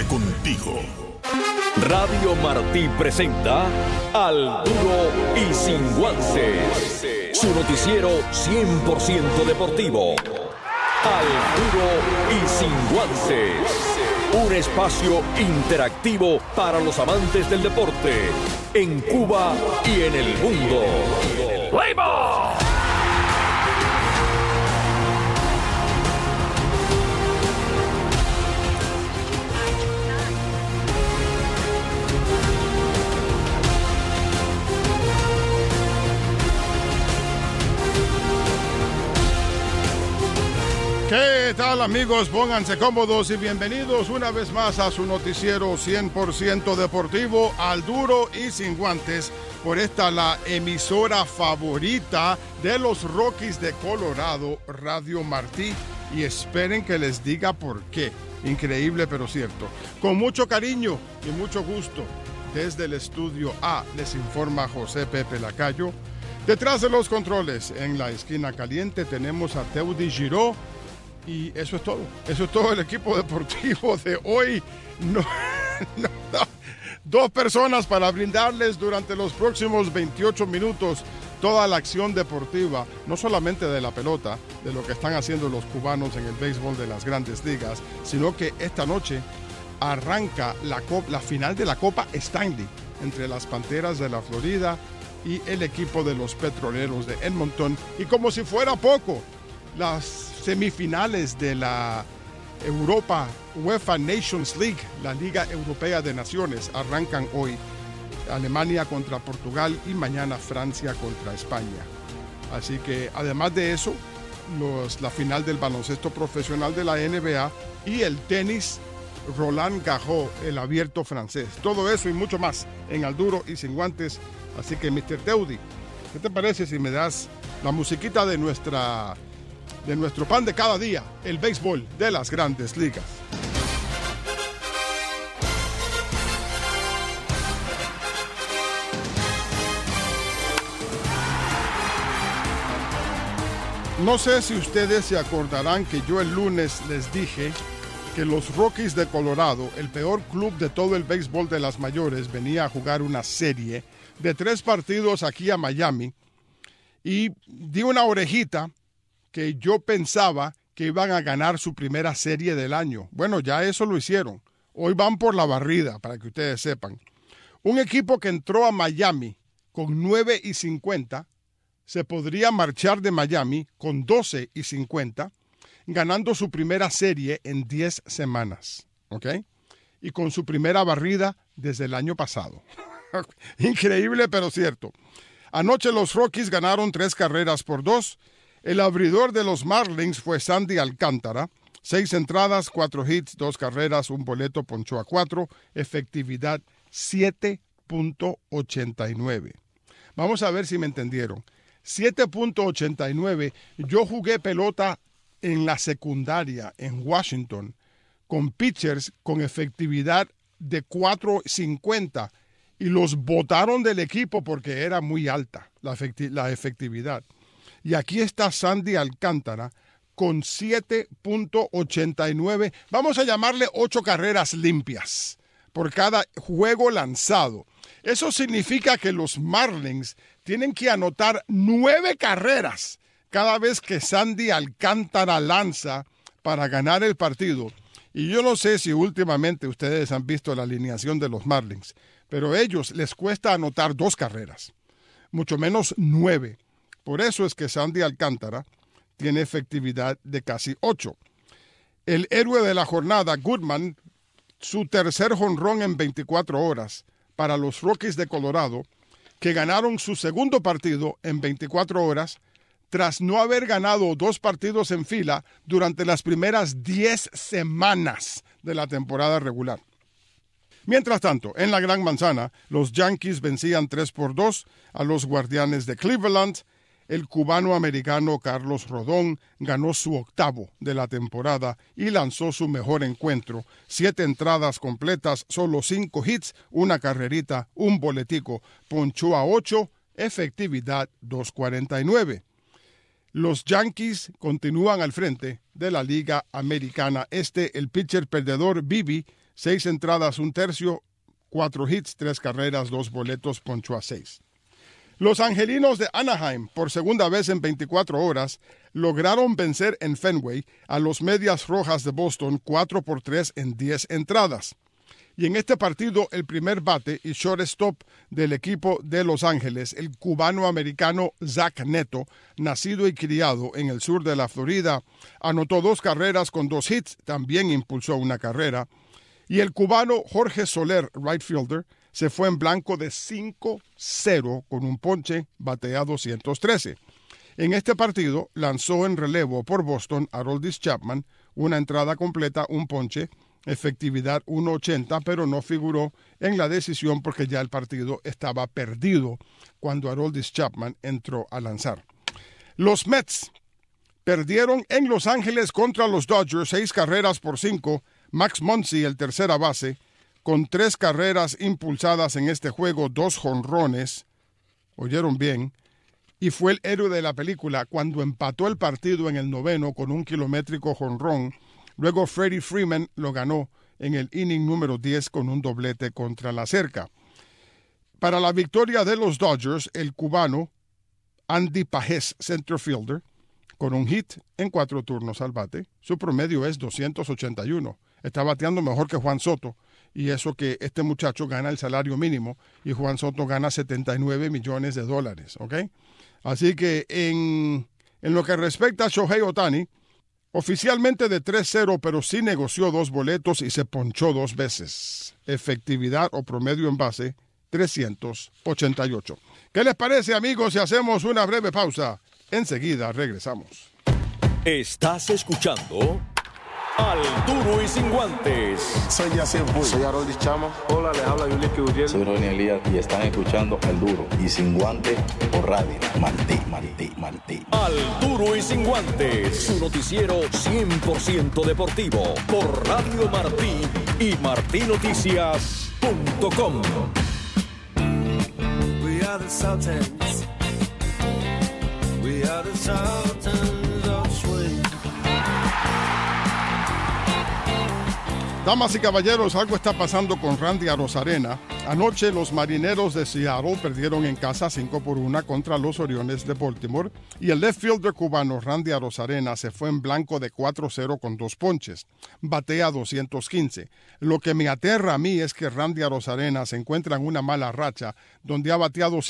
contigo. Radio Martí presenta Al Duro y Sin Guantes, su noticiero 100% deportivo. Al Duro y Sin Guantes, un espacio interactivo para los amantes del deporte en Cuba y en el mundo. ¡Play ball! ¿Qué tal, amigos? Pónganse cómodos y bienvenidos una vez más a su noticiero 100% deportivo, Al Duro y Sin Guantes, por esta la emisora favorita de los Rockies de Colorado, Radio Martí, y esperen que les diga por qué. Increíble pero cierto. Con mucho cariño y mucho gusto, desde el estudio A, les informa José Pepe Lacayo. Detrás de los controles, en la esquina caliente, tenemos a Teudi Giró. Y eso es todo el equipo deportivo de hoy. No. Dos personas para brindarles durante los próximos 28 minutos toda la acción deportiva, no solamente de la pelota, de lo que están haciendo los cubanos en el béisbol de las grandes ligas, sino que esta noche arranca la final de la Copa Stanley entre las Panteras de la Florida y el equipo de los Petroleros de Edmonton. Y como si fuera poco, las semifinales de la UEFA Nations League, la Liga Europea de Naciones, arrancan hoy. Alemania contra Portugal y mañana Francia contra España. Así que además de eso, la final del baloncesto profesional de la NBA y el tenis Roland Garros, el abierto francés. Todo eso y mucho más en Al Duro y Sin Guantes. Así que, Mr. Teudi, ¿qué te parece si me das la musiquita de nuestro pan de cada día, el béisbol de las grandes ligas? No sé si ustedes se acordarán que yo el lunes les dije que los Rockies de Colorado, el peor club de todo el béisbol de las mayores, venía a jugar una serie de 3 partidos aquí a Miami, y di una orejita que yo pensaba que iban a ganar su primera serie del año. Bueno, ya eso lo hicieron. Hoy van por la barrida, para que ustedes sepan. Un equipo que entró a Miami con 9-50 se podría marchar de Miami con 12-50, ganando su primera serie en 10 semanas, ¿ok? Y con su primera barrida desde el año pasado. Increíble, pero cierto. Anoche los Rockies ganaron 3-2. El abridor de los Marlins fue Sandy Alcántara. 6 entradas, 4 hits, 2 carreras, 1 boleto, ponchó a 4. Efectividad 7.89. Vamos a ver si me entendieron. 7.89. Yo jugué pelota en la secundaria en Washington con pitchers con efectividad de 4.50 y los botaron del equipo porque era muy alta la efectividad. Y aquí está Sandy Alcántara con 7.89. Vamos a llamarle 8 carreras limpias por cada juego lanzado. Eso significa que los Marlins tienen que anotar 9 carreras cada vez que Sandy Alcántara lanza para ganar el partido. Y yo no sé si últimamente ustedes han visto la alineación de los Marlins, pero a ellos les cuesta anotar 2 carreras, mucho menos 9. Por eso es que Sandy Alcántara tiene efectividad de casi 8. El héroe de la jornada, Goodman, su tercer jonrón en 24 horas para los Rockies de Colorado, que ganaron su segundo partido en 24 horas tras no haber ganado 2 partidos en fila durante las primeras 10 semanas de la temporada regular. Mientras tanto, en la Gran Manzana, los Yankees vencían 3-2 a los Guardianes de Cleveland. El cubano-americano Carlos Rodón ganó su 8º de la temporada y lanzó su mejor encuentro. 7 entradas completas, solo 5 hits, 1 carrerita, 1 boletico. Ponchó a 8, efectividad 2.49. Los Yankees continúan al frente de la Liga Americana. El pitcher perdedor Bibi 6 entradas, 1/3, 4 hits, 3 carreras, 2 boletos, ponchó a 6. Los angelinos de Anaheim, por segunda vez en 24 horas, lograron vencer en Fenway a los Medias Rojas de Boston 4-3 en 10 entradas. Y en este partido, el primer bate y shortstop del equipo de Los Ángeles, el cubano-americano Zach Neto, nacido y criado en el sur de la Florida, anotó 2 carreras con 2 hits, también impulsó una carrera. Y el cubano Jorge Soler, right fielder, se fue en blanco de 5-0 con un ponche, batea 213. En este partido lanzó en relevo por Boston Aroldis Chapman, una entrada completa, un ponche, efectividad 1.80, pero no figuró en la decisión porque ya el partido estaba perdido cuando Aroldis Chapman entró a lanzar. Los Mets perdieron en Los Ángeles contra los Dodgers 6-5. Max Muncy, el tercera base, con 3 carreras impulsadas en este juego, 2 jonrones, oyeron bien, y fue el héroe de la película cuando empató el partido en el 9º con un kilométrico jonrón. Luego Freddie Freeman lo ganó en el inning número 10 con un doblete contra la cerca. Para la victoria de los Dodgers, el cubano Andy Pajés, center fielder, con un hit en 4 turnos al bate. Su promedio es 281. Está bateando mejor que Juan Soto. Y eso que este muchacho gana el salario mínimo y Juan Soto gana $79 millones, ¿ok? Así que en lo que respecta a Shohei Ohtani, oficialmente de 3-0, pero sí negoció 2 boletos y se ponchó 2 veces. Efectividad o promedio en base, 388. ¿Qué les parece, amigos, si hacemos una breve pausa? Enseguida regresamos. Estás escuchando Al Duro y Sin Guantes. Soy Yacir Bull. Soy Aroldis Chama. Hola, les habla Yulín Gutiérrez. Soy Ronnie Elías y están escuchando Al Duro y Sin Guantes por Radio Martí. Al Duro y Sin Guantes, su noticiero 100% deportivo por Radio Martí y martinoticias.com. We are the Sultans. We are the Sultans of Swing. Damas y caballeros, algo está pasando con Randy Arozarena. Anoche los Marineros de Seattle perdieron en casa 5-1 contra los Orioles de Baltimore y el left fielder cubano Randy Arozarena se fue en blanco de 4-0 con 2 ponches. Batea 215. Lo que me aterra a mí es que Randy Arozarena se encuentra en una mala racha donde ha bateado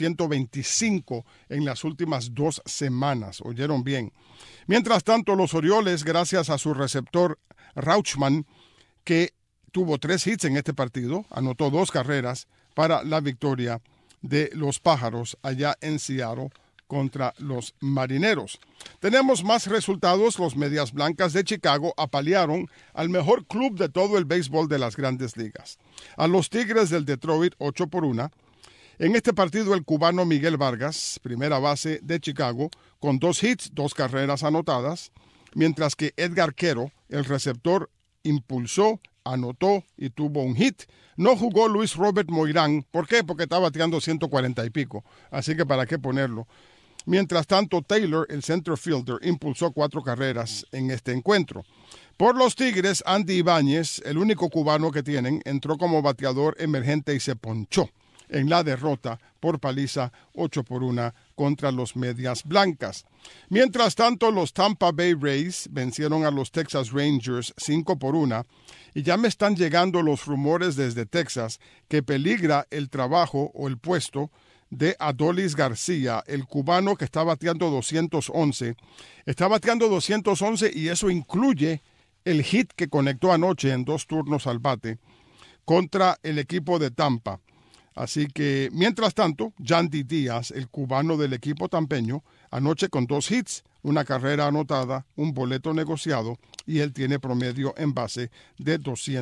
125 en las últimas 2 semanas. ¿Oyeron bien? Mientras tanto, los Orioles, gracias a su receptor Rauchman, que tuvo 3 hits en este partido, anotó 2 carreras para la victoria de los Pájaros allá en Seattle contra los Marineros. Tenemos más resultados. Los Medias Blancas de Chicago apalearon al mejor club de todo el béisbol de las Grandes Ligas, a los Tigres del Detroit 8-1. En este partido el cubano Miguel Vargas, primera base de Chicago, con 2 hits, 2 carreras anotadas, mientras que Edgar Quero, el receptor, impulsó, anotó y tuvo un hit. No jugó Luis Robert Moirán. ¿Por qué? Porque estaba bateando 140 y pico. Así que para qué ponerlo. Mientras tanto, Taylor, el center fielder, impulsó 4 carreras en este encuentro. Por los Tigres, Andy Ibáñez, el único cubano que tienen, entró como bateador emergente y se ponchó en la derrota por paliza 8-1 contra los Medias Blancas. Mientras tanto, los Tampa Bay Rays vencieron a los Texas Rangers 5-1 y ya me están llegando los rumores desde Texas que peligra el trabajo o el puesto de Adolis García, el cubano que está bateando 211. Está bateando 211 y eso incluye el hit que conectó anoche en 2 turnos al bate contra el equipo de Tampa. Así que, mientras tanto, Yandy Díaz, el cubano del equipo tampeño, anoche con 2 hits, una carrera anotada, un boleto negociado, y él tiene promedio en base de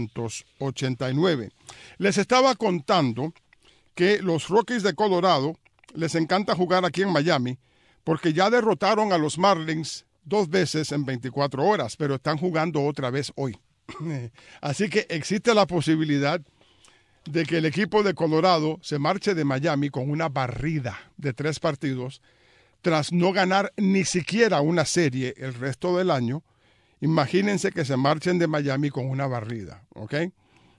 289. Les estaba contando que los Rockies de Colorado les encanta jugar aquí en Miami porque ya derrotaron a los Marlins 2 veces en 24 horas, pero están jugando otra vez hoy. Así que existe la posibilidad de que el equipo de Colorado se marche de Miami con una barrida de 3 partidos tras no ganar ni siquiera una serie el resto del año. Imagínense que se marchen de Miami con una barrida, ¿ok?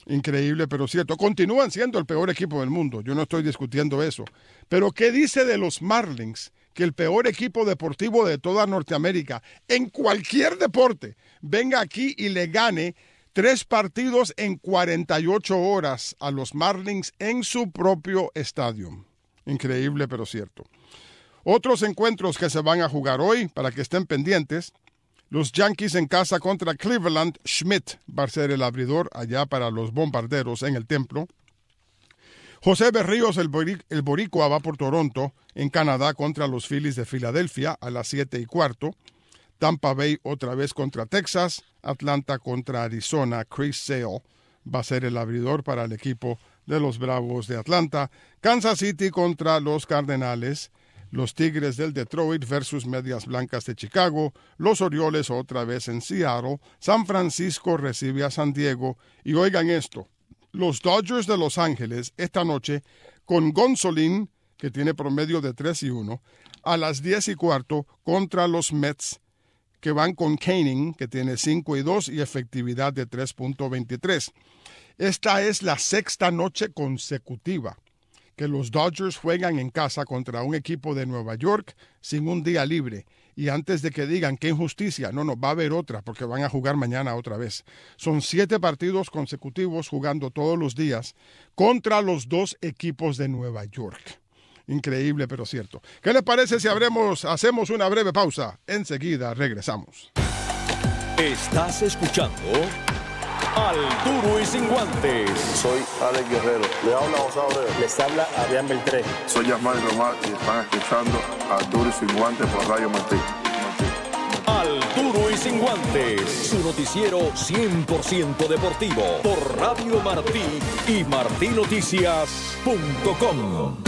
Increíble, pero cierto. Continúan siendo el peor equipo del mundo. Yo no estoy discutiendo eso. Pero ¿qué dice de los Marlins? Que el peor equipo deportivo de toda Norteamérica, en cualquier deporte, venga aquí y le gane 3 partidos en 48 horas a los Marlins en su propio estadio. Increíble, pero cierto. Otros encuentros que se van a jugar hoy, para que estén pendientes. Los Yankees en casa contra Cleveland. Schmidt va a ser el abridor allá para los Bombarderos en el Templo. José Berríos, el boricua, va por Toronto en Canadá contra los Phillies de Filadelfia a las 7:15. Tampa Bay otra vez contra Texas. Atlanta contra Arizona. Chris Sale va a ser el abridor para el equipo de los Bravos de Atlanta. Kansas City contra los Cardenales. Los Tigres del Detroit versus Medias Blancas de Chicago. Los Orioles otra vez en Seattle. San Francisco recibe a San Diego. Y oigan esto, los Dodgers de Los Ángeles esta noche con Gonsolin, que tiene promedio de 3-1, a las 10:15 contra los Mets, que van con Canning, que tiene 5-2 y efectividad de 3.23. Esta es la 6ª noche consecutiva que los Dodgers juegan en casa contra un equipo de Nueva York sin un día libre. Y antes de que digan qué injusticia, no, va a haber otra, porque van a jugar mañana otra vez. Son 7 partidos consecutivos jugando todos los días contra los 2 equipos de Nueva York. Increíble, pero cierto. ¿Qué les parece si hacemos una breve pausa? Enseguida regresamos. Estás escuchando Al Duro y Sin Guantes. Soy Alex Guerrero. Le habla José Abreu. Les habla Adrián Beltré. Soy Yasmani Román y están escuchando Al Duro y Sin Guantes por Radio Martí. Al Duro y Sin Guantes, su noticiero 100% deportivo por Radio Martí y martinoticias.com.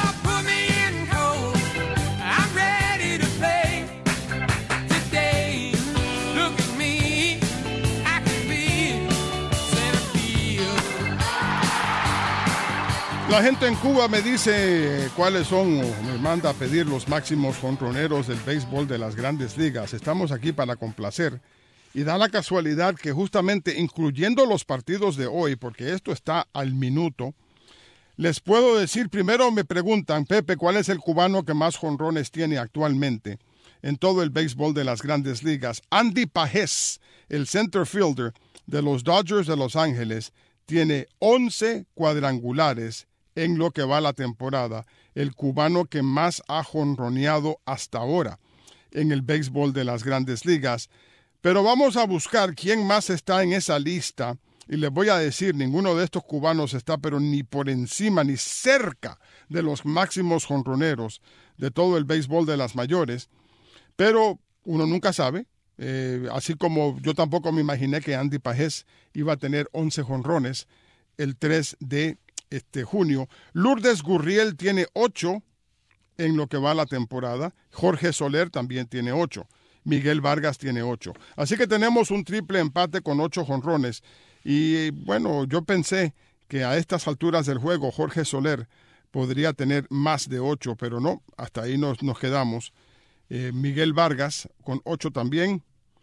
La gente en Cuba me dice cuáles son, o me manda a pedir los máximos jonroneros del béisbol de las Grandes Ligas. Estamos aquí para complacer. Y da la casualidad que justamente incluyendo los partidos de hoy, porque esto está al minuto, les puedo decir, primero me preguntan, Pepe, ¿cuál es el cubano que más jonrones tiene actualmente en todo el béisbol de las Grandes Ligas? Andy Pajés, el center fielder de los Dodgers de Los Ángeles, tiene 11 cuadrangulares en lo que va la temporada, el cubano que más ha jonroneado hasta ahora en el béisbol de las Grandes Ligas. Pero vamos a buscar quién más está en esa lista, y les voy a decir, ninguno de estos cubanos está pero ni por encima ni cerca de los máximos jonroneros de todo el béisbol de las mayores, pero uno nunca sabe. Así como yo tampoco me imaginé que Andy Pajés iba a tener 11 jonrones el 3 de junio. Lourdes Gurriel tiene 8 en lo que va la temporada. Jorge Soler también tiene 8. Miguel Vargas tiene 8. Así que tenemos un triple empate con 8 jonrones. Y bueno, yo pensé que a estas alturas del juego Jorge Soler podría tener más de 8, pero no, hasta ahí nos quedamos. Miguel Vargas con 8 también,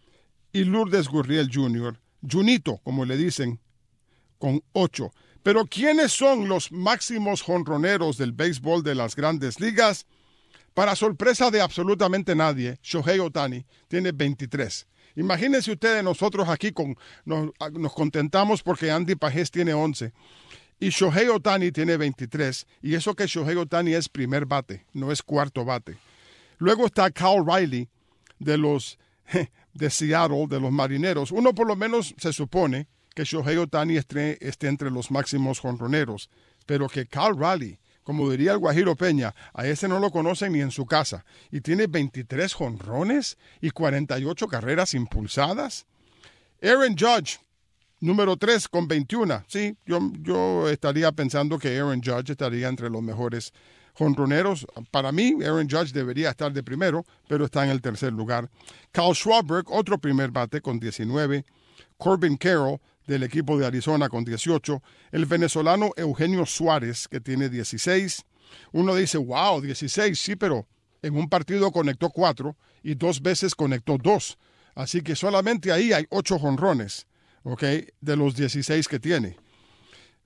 y Lourdes Gurriel Jr., Junito, como le dicen, con 8. Pero ¿quiénes son los máximos jonroneros del béisbol de las Grandes Ligas? Para sorpresa de absolutamente nadie, Shohei Ohtani tiene 23. Imagínense ustedes, nosotros aquí nos contentamos porque Andy Pajés tiene 11. Y Shohei Ohtani tiene 23. Y eso que Shohei Ohtani es primer bate, no es cuarto bate. Luego está Cal Riley de Seattle, de los Marineros. Uno por lo menos se supone que Shohei Ohtani esté entre los máximos jonroneros. Pero que Cal Riley, como diría el Guajiro Peña, a ese no lo conocen ni en su casa. Y tiene 23 jonrones y 48 carreras impulsadas. Aaron Judge, número 3 con 21. Sí, yo estaría pensando que Aaron Judge estaría entre los mejores jonroneros. Para mí, Aaron Judge debería estar de primero, pero está en el tercer lugar. Kyle Schwarber, otro primer bate con 19. Corbin Carroll, del equipo de Arizona, con 18. El venezolano Eugenio Suárez, que tiene 16. Uno dice, wow, 16, sí, pero en un partido conectó 4 y 2 veces conectó 2. Así que solamente ahí hay 8 jonrones, ¿ok?, de los 16 que tiene.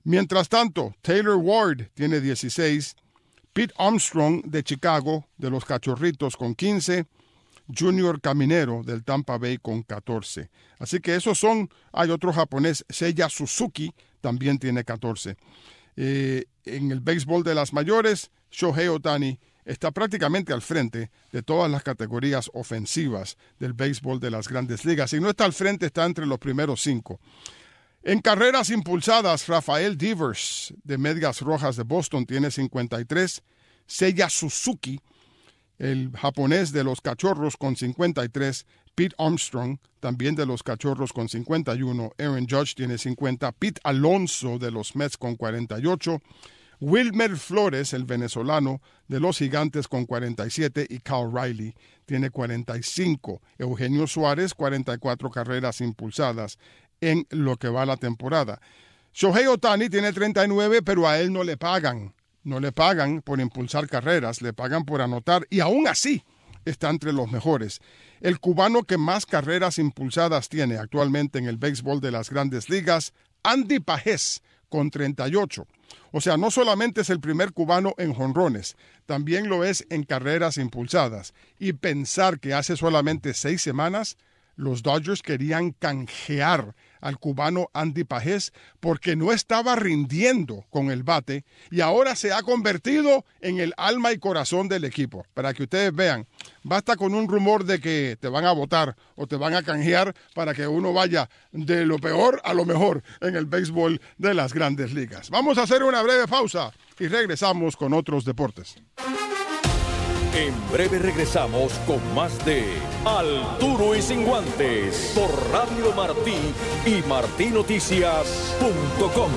Mientras tanto, Taylor Ward tiene 16, Pete Armstrong de Chicago, de los Cachorritos, con 15, Junior Caminero del Tampa Bay con 14. Así que esos son, hay otro japonés, Seiya Suzuki, también tiene 14. En el béisbol de las mayores, Shohei Ohtani está prácticamente al frente de todas las categorías ofensivas del béisbol de las grandes ligas. Si no está al frente, está entre los primeros 5. En carreras impulsadas, Rafael Devers de Medias Rojas de Boston tiene 53, Seiya Suzuki, el japonés de los Cachorros, con 53, Pete Armstrong, también de los Cachorros, con 51, Aaron Judge tiene 50, Pete Alonso de los Mets con 48, Wilmer Flores, el venezolano de los Gigantes, con 47, y Cal Riley tiene 45. Eugenio Suárez, 44 carreras impulsadas en lo que va la temporada. Shohei Ohtani tiene 39, pero a él no le pagan. No le pagan por impulsar carreras, le pagan por anotar, y aún así está entre los mejores. El cubano que más carreras impulsadas tiene actualmente en el béisbol de las grandes ligas, Andy Pajés, con 38. O sea, no solamente es el primer cubano en jonrones, también lo es en carreras impulsadas. Y pensar que hace solamente 6 semanas los Dodgers querían canjear al cubano Andy Pajés porque no estaba rindiendo con el bate y ahora se ha convertido en el alma y corazón del equipo. Para que ustedes vean, basta con un rumor de que te van a votar o te van a canjear para que uno vaya de lo peor a lo mejor en el béisbol de las grandes ligas. Vamos a hacer una breve pausa y regresamos con otros deportes. En breve regresamos con más de Al Duro y Sin Guantes por Radio Martí y martinoticias.com.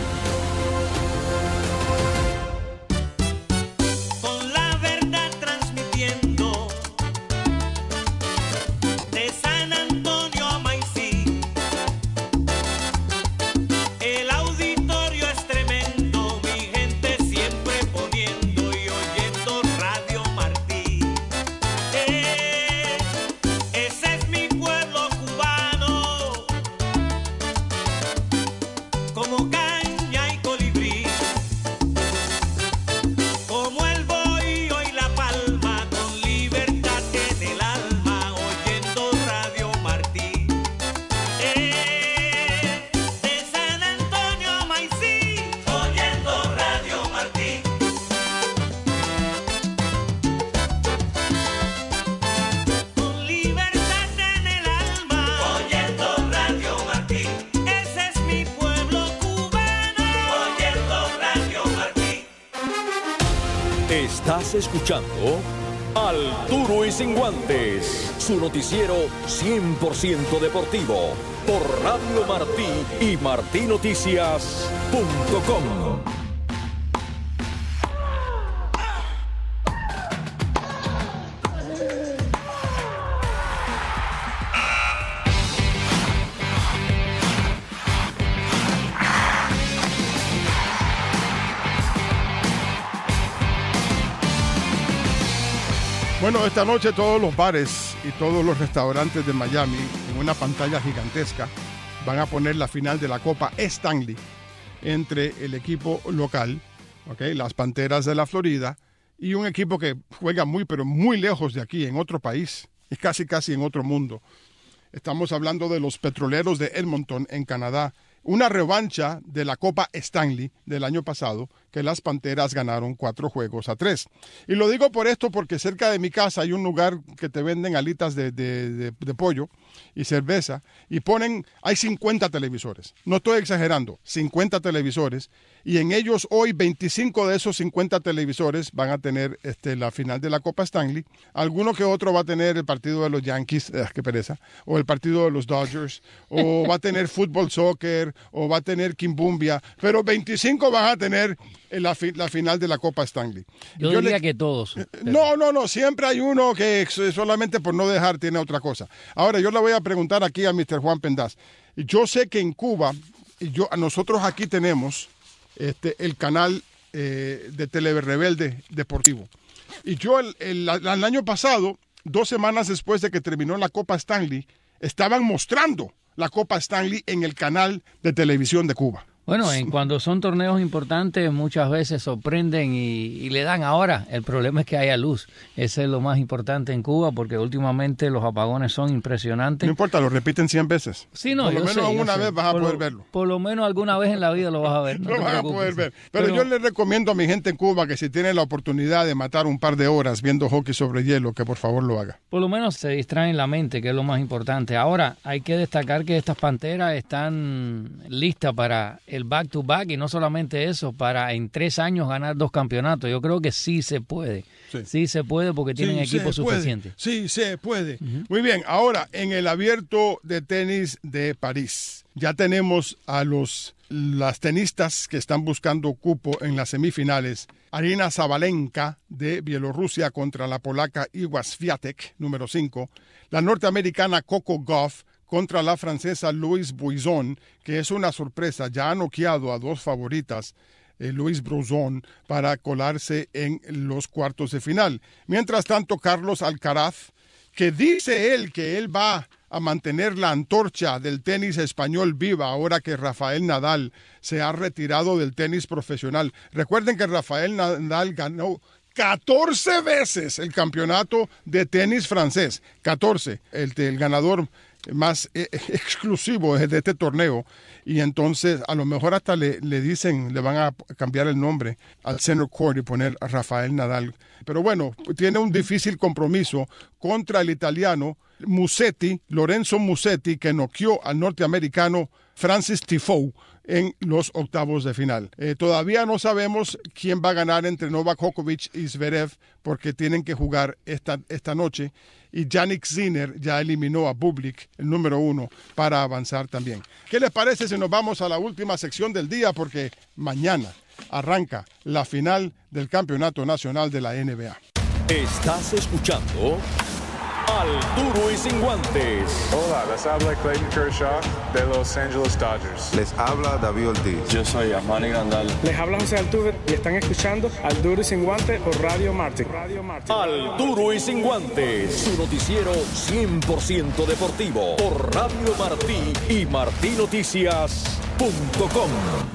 Con la verdad transmitiendo de San Antonio a Maicí. El auditorio es tremendo, mi gente siempre poniendo y oyendo Radio Martí. Ese es mi pueblo cubano, como caña y colibrí, como el bohío y la palma, con libertad en el alma, oyendo Radio Martí. De San Antonio a Maicí, oyendo Radio Martí. Con libertad en el alma, oyendo Radio Martí. Ese es mi pueblo cubano, oyendo Radio Martí. Estás escuchando Al Duro y Sin Guantes, su noticiero 100% deportivo por Radio Martí y martinoticias.com. Bueno, esta noche todos los bares y todos los restaurantes de Miami, en una pantalla gigantesca, van a poner la final de la Copa Stanley entre el equipo local, las Panteras de la Florida, y un equipo que juega muy, pero muy lejos de aquí, en otro país, y casi en otro mundo. Estamos hablando de los Petroleros de Edmonton, en Canadá. Una revancha de la Copa Stanley del año pasado, que las Panteras ganaron 4-3. Y lo digo por esto porque cerca de mi casa hay un lugar que te venden alitas de pollo y cerveza, y hay 50 televisores. No estoy exagerando, 50 televisores, y en ellos hoy 25 de esos 50 televisores van a tener la final de la Copa Stanley. Alguno que otro va a tener el partido de los Yankees, qué pereza, o el partido de los Dodgers, o va a tener fútbol, soccer, o va a tener quimbumbia, pero 25 van a tener la final de la Copa Stanley. Yo diría que todos. No, siempre hay uno que solamente por no dejar tiene otra cosa. Ahora, yo le voy a preguntar aquí a Mr. Juan Pendaz. Yo sé que en Cuba, nosotros aquí tenemos el canal de Telerebelde Deportivo. Y yo el año pasado, 2 semanas después de que terminó la Copa Stanley, estaban mostrando la Copa Stanley en el canal de televisión de Cuba. Bueno, cuando son torneos importantes muchas veces sorprenden y le dan. Ahora, el problema es que haya luz. Ese es lo más importante en Cuba porque últimamente los apagones son impresionantes. No importa, lo repiten 100 veces. Sí, no, por lo yo menos sé, una vez vas a poder verlo. Por lo menos alguna vez en la vida lo vas a ver. No lo te vas a preocupes. poder ver. Pero yo les recomiendo a mi gente en Cuba que si tiene la oportunidad de matar un par de horas viendo hockey sobre hielo, que por favor lo haga. Por lo menos se distraen la mente, que es lo más importante. Ahora, hay que destacar que estas Panteras están listas para el back-to-back y no solamente eso, para en 3 años ganar 2 campeonatos. Yo creo que sí se puede. Sí se puede porque tienen equipo suficiente. Sí, se puede. Muy bien, ahora en el Abierto de Tenis de París. Ya tenemos a las tenistas que están buscando cupo en las semifinales. Aryna Sabalenka de Bielorrusia contra la polaca Iga Swiatek, número 5. La norteamericana Coco Gauff contra la francesa Louise Buisson, que es una sorpresa. Ya ha noqueado a 2 favoritas, Louise Buisson, para colarse en los cuartos de final. Mientras tanto, Carlos Alcaraz, que dice él que él va a mantener la antorcha del tenis español viva ahora que Rafael Nadal se ha retirado del tenis profesional. Recuerden que Rafael Nadal ganó 14 veces el campeonato de tenis francés. 14, el ganador más exclusivo de este torneo. Y entonces a lo mejor hasta le van a cambiar el nombre al center court y poner a Rafael Nadal. Pero bueno, tiene un difícil compromiso contra el italiano Lorenzo Musetti, que noqueó al norteamericano Francis Tiafoe en los octavos de final. Todavía no sabemos quién va a ganar entre Novak Djokovic y Zverev porque tienen que jugar esta noche. Y Jannik Sinner ya eliminó a Bublik, el número 1, para avanzar también. ¿Qué les parece si nos vamos a la última sección del día? Porque mañana arranca la final del Campeonato Nacional de la NBA. Estás escuchando Al Duro y Sin Guantes. Hola, les habla Clayton Kershaw de Los Angeles Dodgers. Les habla David Ortiz. Yo soy Armani Grandal. Les habla José Altuve y están escuchando Al Duro y Sin Guantes por Radio Martin. Al Duro y Sin Guantes, su noticiero 100% deportivo por Radio Martí y martinoticias.com.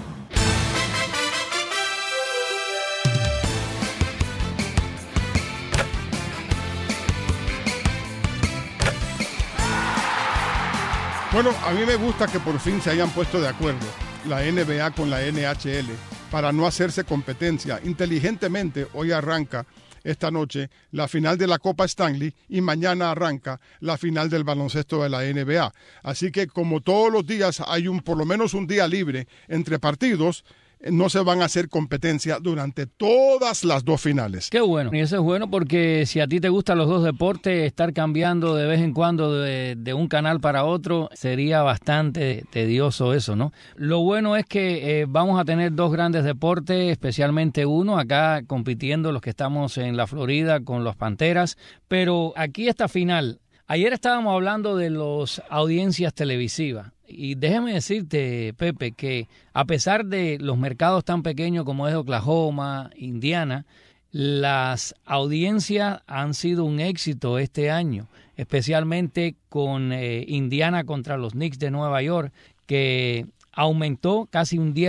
Bueno, a mí me gusta que por fin se hayan puesto de acuerdo la NBA con la NHL para no hacerse competencia. Inteligentemente, hoy arranca esta noche la final de la Copa Stanley y mañana arranca la final del baloncesto de la NBA. Así que como todos los días hay por lo menos un día libre entre partidos, no se van a hacer competencia durante todas las 2 finales. Qué bueno. Y eso es bueno porque si a ti te gustan los 2 deportes, estar cambiando de vez en cuando de un canal para otro sería bastante tedioso eso, ¿no? Lo bueno es que vamos a tener 2 grandes deportes, especialmente uno acá compitiendo los que estamos en la Florida con los Panteras, pero aquí esta final. Ayer estábamos hablando de las audiencias televisivas. Y déjame decirte, Pepe, que a pesar de los mercados tan pequeños como es Oklahoma, Indiana, las audiencias han sido un éxito este año, especialmente con Indiana contra los Knicks de Nueva York, que aumentó casi un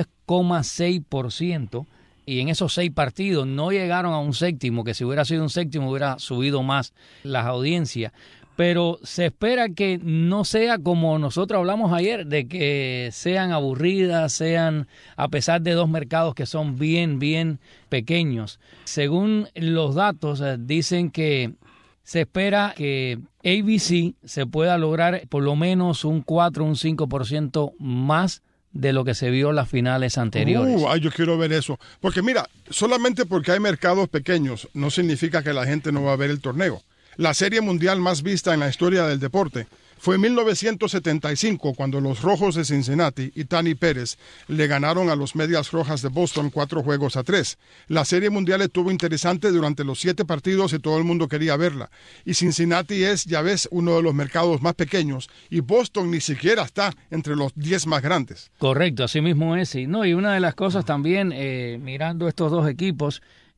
10,6%. Y en esos 6 partidos no llegaron a un séptimo, que si hubiera sido un séptimo hubiera subido más las audiencias. Pero se espera que no sea como nosotros hablamos ayer, de que sean aburridas, sean a pesar de 2 mercados que son bien pequeños. Según los datos, dicen que se espera que ABC se pueda lograr por lo menos un 4, un 5% más de lo que se vio en las finales anteriores. Yo quiero ver eso. Porque mira, solamente porque hay mercados pequeños no significa que la gente no va a ver el torneo. La serie mundial más vista en la historia del deporte fue en 1975, cuando los Rojos de Cincinnati y Tani Pérez le ganaron a los Medias Rojas de Boston 4-3. La serie mundial estuvo interesante durante los 7 partidos y todo el mundo quería verla. Y Cincinnati es, ya ves, uno de los mercados más pequeños y Boston ni siquiera está entre los 10 más grandes. Correcto, así mismo es. Y una de las cosas también, mirando estos 2 equipos,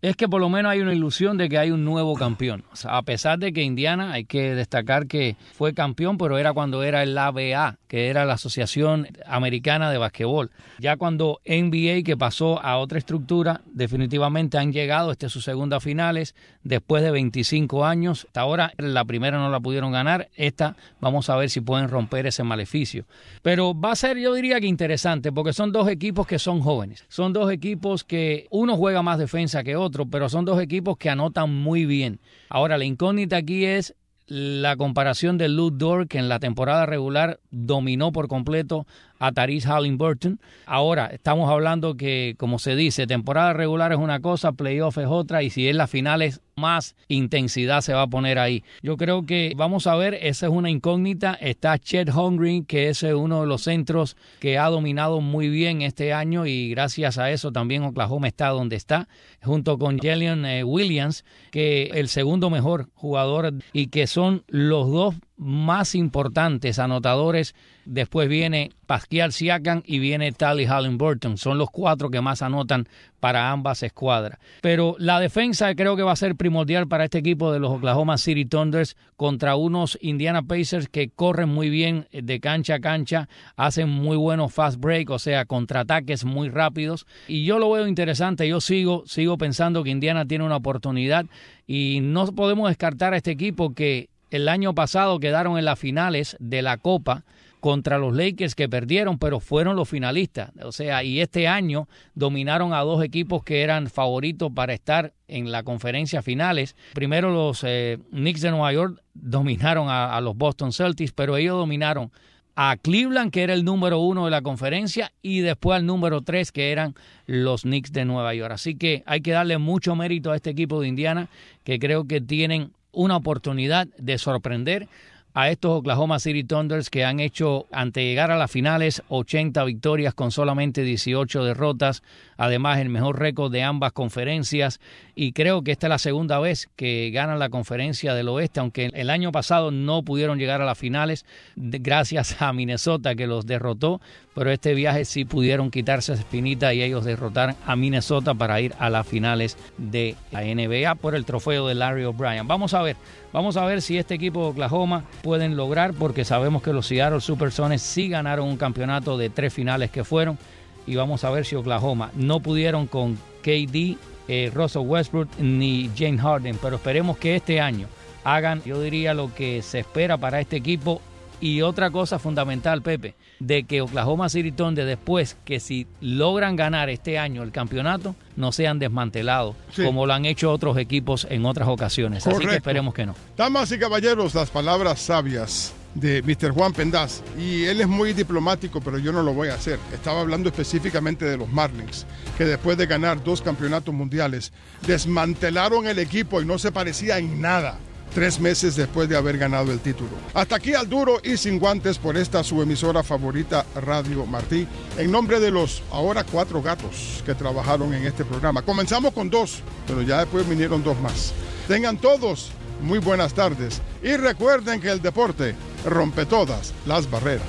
es que por lo menos hay una ilusión de que hay un nuevo campeón. O sea, a pesar de que Indiana, hay que destacar que fue campeón, pero era cuando era el ABA, que era la Asociación Americana de Basquetbol. Ya cuando NBA, que pasó a otra estructura, definitivamente han llegado, esta es su segunda finales, después de 25 años. Hasta ahora la primera no la pudieron ganar, esta vamos a ver si pueden romper ese maleficio. Pero va a ser, yo diría que interesante, porque son dos equipos que son jóvenes. Son dos equipos que uno juega más defensa que otro, pero son dos equipos que anotan muy bien. Ahora, la incógnita aquí es la comparación de Lu Dort, que en la temporada regular dominó por completo a Tyrese Halliburton. Ahora, estamos hablando que, como se dice, temporada regular es una cosa, playoff es otra, y si es las finales, más intensidad se va a poner ahí. Yo creo que vamos a ver, esa es una incógnita. Está Chet Holmgren, que es uno de los centros que ha dominado muy bien este año, y gracias a eso también Oklahoma está donde está, junto con Jalen Williams, que es el segundo mejor jugador, y que son los dos más importantes anotadores. Después viene Pascal Siakam y viene Tally Halliburton. Son los cuatro que más anotan para ambas escuadras. Pero la defensa creo que va a ser primordial para este equipo de los Oklahoma City Thunders contra unos Indiana Pacers que corren muy bien de cancha a cancha, hacen muy buenos fast break, o sea, contraataques muy rápidos. Y yo lo veo interesante. Yo sigo pensando que Indiana tiene una oportunidad y no podemos descartar a este equipo que el año pasado quedaron en las finales de la Copa contra los Lakers, que perdieron, pero fueron los finalistas. O sea, y este año dominaron a dos equipos que eran favoritos para estar en la conferencia finales. Primero los Knicks de Nueva York dominaron a los Boston Celtics, pero ellos dominaron a Cleveland, que era el número 1 de la conferencia, y después al número 3, que eran los Knicks de Nueva York. Así que hay que darle mucho mérito a este equipo de Indiana, que creo que tienen una oportunidad de sorprender a estos Oklahoma City Thunders, que han hecho, ante llegar a las finales, 80 victorias con solamente 18 derrotas, además el mejor récord de ambas conferencias, y creo que esta es la segunda vez que ganan la conferencia del oeste, aunque el año pasado no pudieron llegar a las finales gracias a Minnesota, que los derrotó, pero este viaje sí pudieron quitarse esa espinita y ellos derrotaron a Minnesota para ir a las finales de la NBA por el trofeo de Larry O'Brien. Vamos a ver si este equipo de Oklahoma pueden lograr, porque sabemos que los Seattle Supersonics sí ganaron un campeonato de 3 finales que fueron, y vamos a ver si Oklahoma no pudieron con KD, Russell Westbrook ni James Harden, pero esperemos que este año hagan, yo diría, lo que se espera para este equipo. Y otra cosa fundamental, Pepe, de que Oklahoma City Thunder, después que si logran ganar este año el campeonato, no sean desmantelados, sí, como lo han hecho otros equipos en otras ocasiones. Correcto. Así que esperemos que no. Damas y caballeros, las palabras sabias de Mr. Juan Pendaz, y él es muy diplomático, pero yo no lo voy a hacer. Estaba hablando específicamente de los Marlins, que después de ganar 2 campeonatos mundiales, desmantelaron el equipo y no se parecía en nada 3 meses después de haber ganado el título. Hasta aquí Al Duro y Sin Guantes por esta su emisora favorita, Radio Martí. En nombre de los ahora 4 gatos que trabajaron en este programa. Comenzamos con 2, pero ya después vinieron 2 más. Tengan todos muy buenas tardes y recuerden que el deporte rompe todas las barreras.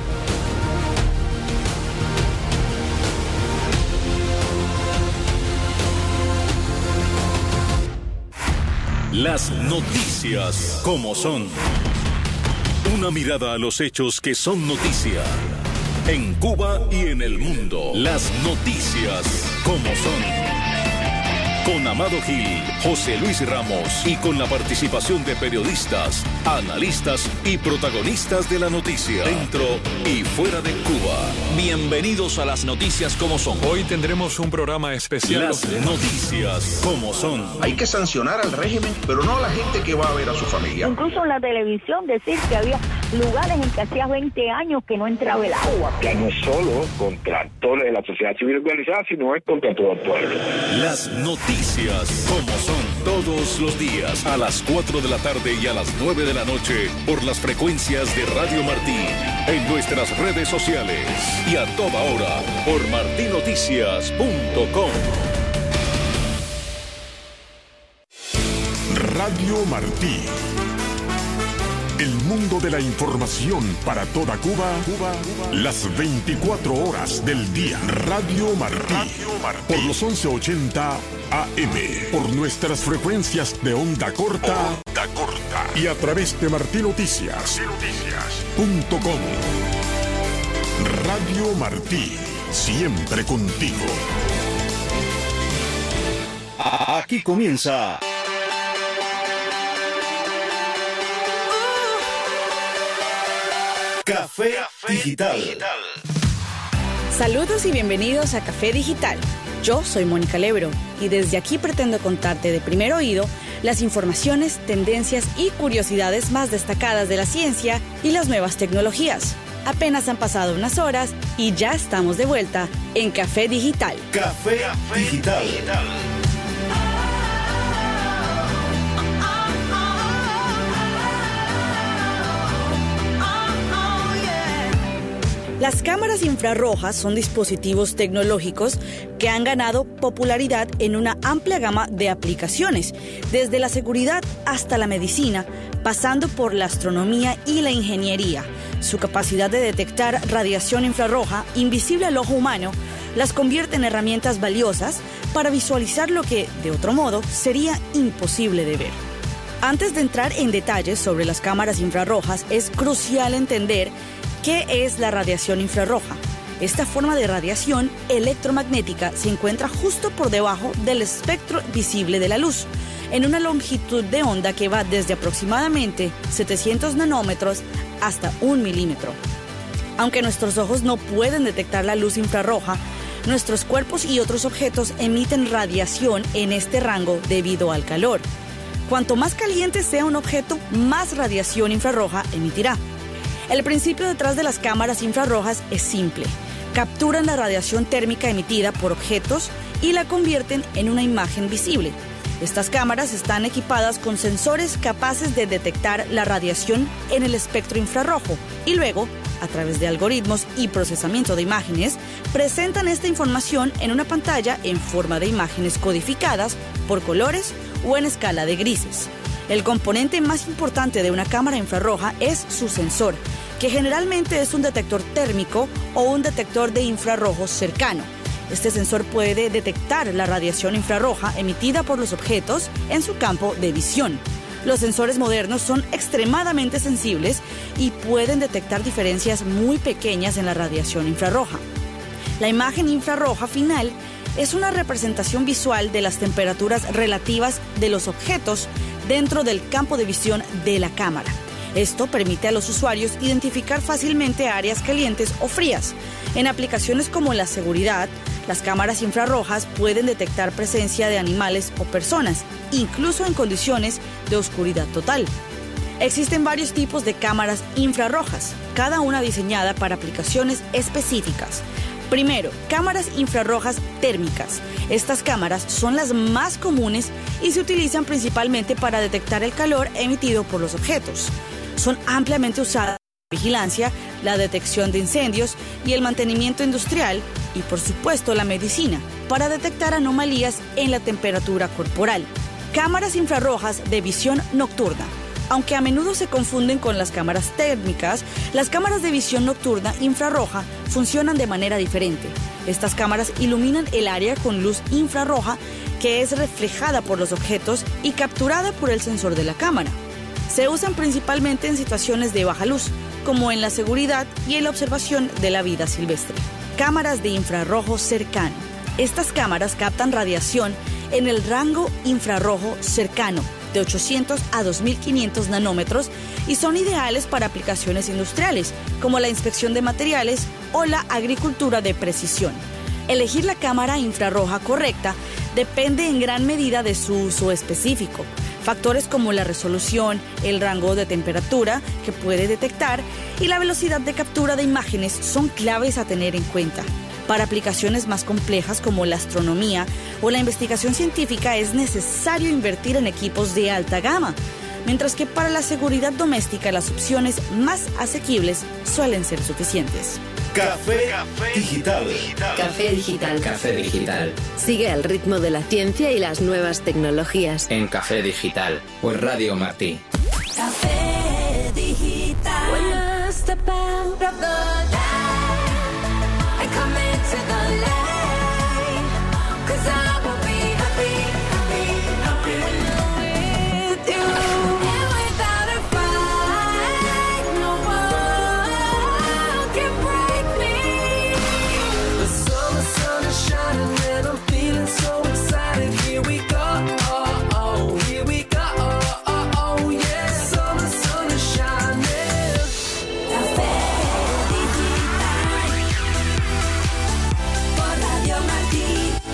Las noticias como son. Una mirada a los hechos que son noticia. En Cuba y en el mundo. Las noticias como son. Con Amado Gil, José Luis Ramos y con la participación de periodistas, analistas y protagonistas de la noticia, dentro y fuera de Cuba. Bienvenidos a las noticias como son. Hoy tendremos un programa especial. Las noticias como son. Hay que sancionar al régimen, pero no a la gente que va a ver a su familia. Incluso en la televisión decir que había lugares en que hacía 20 años que no entraba el agua. Que no es solo contra toda la sociedad civil organizada, sino es contra todo el pueblo. Las noticias como son, todos los días a las 4 de la tarde y a las 9 de la noche por las frecuencias de Radio Martí, en nuestras redes sociales y a toda hora por martinoticias.com. Radio Martí, El mundo de la información para toda Cuba, las 24 horas del día. Radio Martí. Por los 1180 AM. Por nuestras frecuencias de onda corta. Y a través de martinoticias.com. Radio Martí. Siempre contigo. Aquí comienza Café Digital. Saludos y bienvenidos a Café Digital. Yo soy Mónica Lebro y desde aquí pretendo contarte de primer oído las informaciones, tendencias y curiosidades más destacadas de la ciencia y las nuevas tecnologías. Apenas han pasado unas horas y ya estamos de vuelta en Café Digital. Café Digital. Las cámaras infrarrojas son dispositivos tecnológicos que han ganado popularidad en una amplia gama de aplicaciones, desde la seguridad hasta la medicina, pasando por la astronomía y la ingeniería. Su capacidad de detectar radiación infrarroja, invisible al ojo humano, las convierte en herramientas valiosas para visualizar lo que, de otro modo, sería imposible de ver. Antes de entrar en detalles sobre las cámaras infrarrojas, es crucial entender ¿qué es la radiación infrarroja? Esta forma de radiación electromagnética se encuentra justo por debajo del espectro visible de la luz, en una longitud de onda que va desde aproximadamente 700 nanómetros hasta 1 milímetro. Aunque nuestros ojos no pueden detectar la luz infrarroja, nuestros cuerpos y otros objetos emiten radiación en este rango debido al calor. Cuanto más caliente sea un objeto, más radiación infrarroja emitirá. El principio detrás de las cámaras infrarrojas es simple. Capturan la radiación térmica emitida por objetos y la convierten en una imagen visible. Estas cámaras están equipadas con sensores capaces de detectar la radiación en el espectro infrarrojo y luego, a través de algoritmos y procesamiento de imágenes, presentan esta información en una pantalla en forma de imágenes codificadas por colores o en escala de grises. El componente más importante de una cámara infrarroja es su sensor, que generalmente es un detector térmico o un detector de infrarrojo cercano. Este sensor puede detectar la radiación infrarroja emitida por los objetos en su campo de visión. Los sensores modernos son extremadamente sensibles y pueden detectar diferencias muy pequeñas en la radiación infrarroja. La imagen infrarroja final es una representación visual de las temperaturas relativas de los objetos dentro del campo de visión de la cámara. Esto permite a los usuarios identificar fácilmente áreas calientes o frías. En aplicaciones como la seguridad, las cámaras infrarrojas pueden detectar presencia de animales o personas, incluso en condiciones de oscuridad total. Existen varios tipos de cámaras infrarrojas, cada una diseñada para aplicaciones específicas. Primero, cámaras infrarrojas térmicas. Estas cámaras son las más comunes y se utilizan principalmente para detectar el calor emitido por los objetos. Son ampliamente usadas en la vigilancia, la detección de incendios y el mantenimiento industrial y, por supuesto, la medicina, para detectar anomalías en la temperatura corporal. Cámaras infrarrojas de visión nocturna. Aunque a menudo se confunden con las cámaras térmicas, las cámaras de visión nocturna infrarroja funcionan de manera diferente. Estas cámaras iluminan el área con luz infrarroja que es reflejada por los objetos y capturada por el sensor de la cámara. Se usan principalmente en situaciones de baja luz, como en la seguridad y en la observación de la vida silvestre. Cámaras de infrarrojo cercano. Estas cámaras captan radiación en el rango infrarrojo cercano, de 800 a 2500 nanómetros, y son ideales para aplicaciones industriales, como la inspección de materiales o la agricultura de precisión. Elegir la cámara infrarroja correcta depende en gran medida de su uso específico. Factores como la resolución, el rango de temperatura que puede detectar y la velocidad de captura de imágenes son claves a tener en cuenta. Para aplicaciones más complejas como la astronomía o la investigación científica es necesario invertir en equipos de alta gama, mientras que para la seguridad doméstica las opciones más asequibles suelen ser suficientes. Café Digital. Café Digital. Café Digital. Sigue el ritmo de la ciencia y las nuevas tecnologías. En Café Digital, por Radio Martí. Café Digital. of the light and come into the light, 'cause I will be happy, happy, happy with you. And without a fight, no one can break me. The sun is shining and I'm feeling so excited. Here we go, here we go, yeah. Sun is shining. Café Digital por Radio Martí.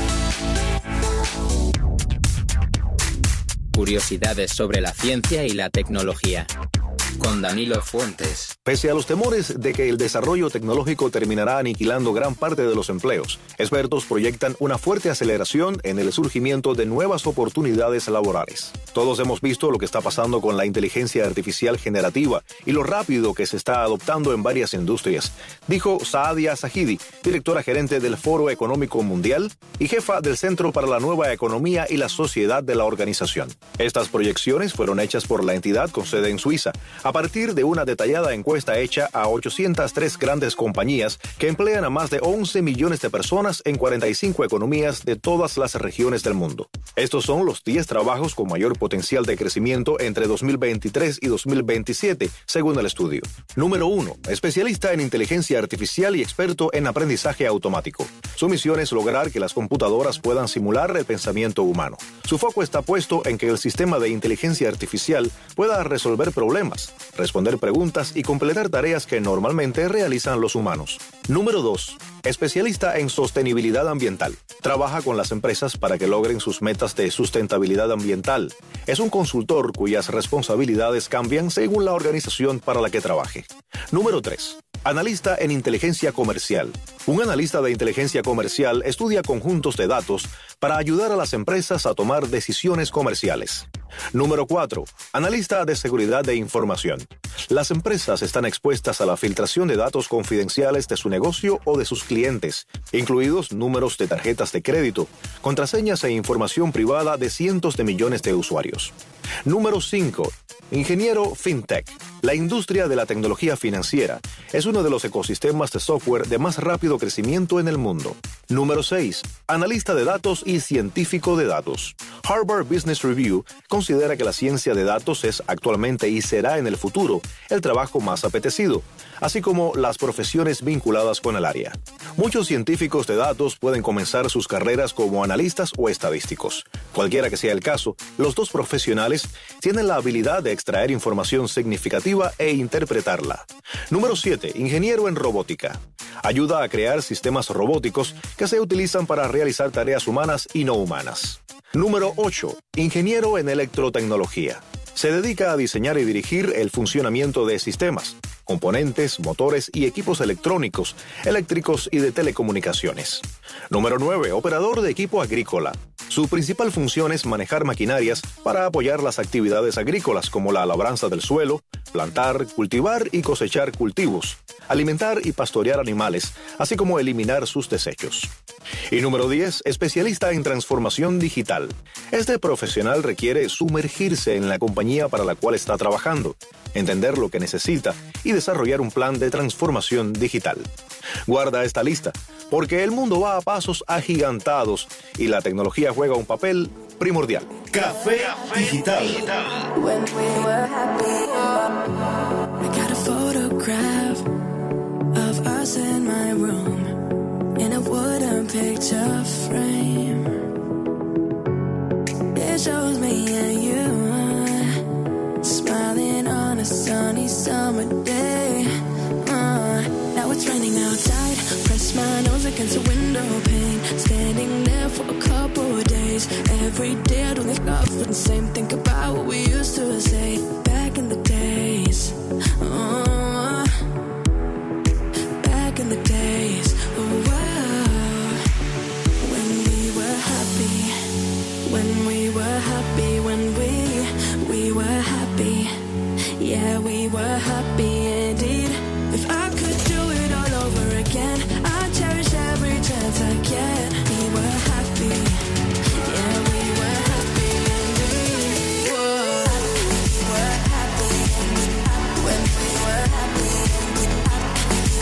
Curiosidades sobre la ciencia y la tecnología. Con Danilo Fuentes. Pese a los temores de que el desarrollo tecnológico terminará aniquilando gran parte de los empleos, expertos proyectan una fuerte aceleración en el surgimiento de nuevas oportunidades laborales. Todos hemos visto lo que está pasando con la inteligencia artificial generativa y lo rápido que se está adoptando en varias industrias, dijo Saadia Zahidi, directora gerente del Foro Económico Mundial y jefa del Centro para la Nueva Economía y la Sociedad de la organización. Estas proyecciones fueron hechas por la entidad con sede en Suiza, a partir de una detallada encuesta hecha a 803 grandes compañías que emplean a más de 11 millones de personas en 45 economías de todas las regiones del mundo. Estos son los 10 trabajos con mayor potencial de crecimiento entre 2023 y 2027, según el estudio. Número 1. Especialista en inteligencia artificial y experto en aprendizaje automático. Su misión es lograr que las computadoras puedan simular el pensamiento humano. Su foco está puesto en que el sistema de inteligencia artificial pueda resolver problemas, responder preguntas y completar tareas que normalmente realizan los humanos. Número 2. Especialista en sostenibilidad ambiental. Trabaja con las empresas para que logren sus metas de sustentabilidad ambiental. Es un consultor cuyas responsabilidades cambian según la organización para la que trabaje. Número 3. Analista en inteligencia comercial. Un analista de inteligencia comercial estudia conjuntos de datos para ayudar a las empresas a tomar decisiones comerciales. Número 4. Analista de seguridad de información. Las empresas están expuestas a la filtración de datos confidenciales de su negocio o de sus clientes, incluidos números de tarjetas de crédito, contraseñas e información privada de cientos de millones de usuarios. Número 5. Ingeniero FinTech. La industria de la tecnología financiera es uno de los ecosistemas de software de más rápido crecimiento en el mundo. Número 6. Analista de datos y científico de datos. Harvard Business Review considera que la ciencia de datos es actualmente y será en el futuro el trabajo más apetecido, así como las profesiones vinculadas con el área. Muchos científicos de datos pueden comenzar sus carreras como analistas o estadísticos. Cualquiera que sea el caso, los dos profesionales tienen la habilidad de extraer información significativa e interpretarla. Número 7. Ingeniero en robótica. Ayuda a crear sistemas robóticos que se utilizan para realizar tareas humanas y no humanas. Número 8. Ingeniero en electrotecnología. Se dedica a diseñar y dirigir el funcionamiento de sistemas, componentes, motores y equipos electrónicos, eléctricos y de telecomunicaciones. Número 9. Operador de equipo agrícola. Su principal función es manejar maquinarias para apoyar las actividades agrícolas como la labranza del suelo, plantar, cultivar y cosechar cultivos, alimentar y pastorear animales, así como eliminar sus desechos. Y número 10, especialista en transformación digital. Este profesional requiere sumergirse en la compañía para la cual está trabajando, entender lo que necesita y desarrollar un plan de transformación digital. Guarda esta lista, porque el mundo va a pasos agigantados y la tecnología juega un papel primordial. Café Digital. When we were happy, I got a photograph of us in my room in a wooden picture frame. It shows me and you smiling on a sunny summer day. Now it's raining outside. Press my nose against the window pane. Standing there for a couple of days. Every day I don't think of the same. Think about what we used to say back in the days. Back in the days. When we were happy. When we were happy. When we were happy. Yeah, we were happy indeed. If I could do it all over again, I'd cherish every chance I get. We were happy, yeah, we were happy, and we were happy when we were happy.